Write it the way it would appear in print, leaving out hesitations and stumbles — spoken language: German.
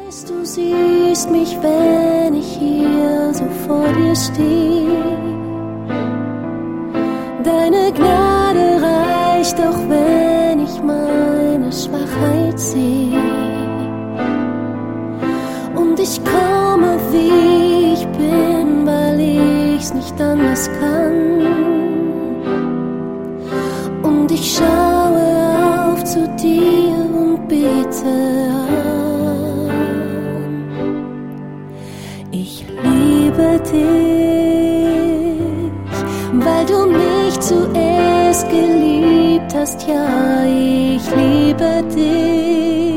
Du siehst mich, wenn ich hier so vor dir stehe. Deine Gnade reicht, auch wenn ich meine Schwachheit sehe. Und ich komme, wie ich bin, weil ich's nicht anders kann. Und ich schaue auf zu dir und bete an. Ich liebe dich, weil du mich zuerst geliebt hast. Ja, ich liebe dich.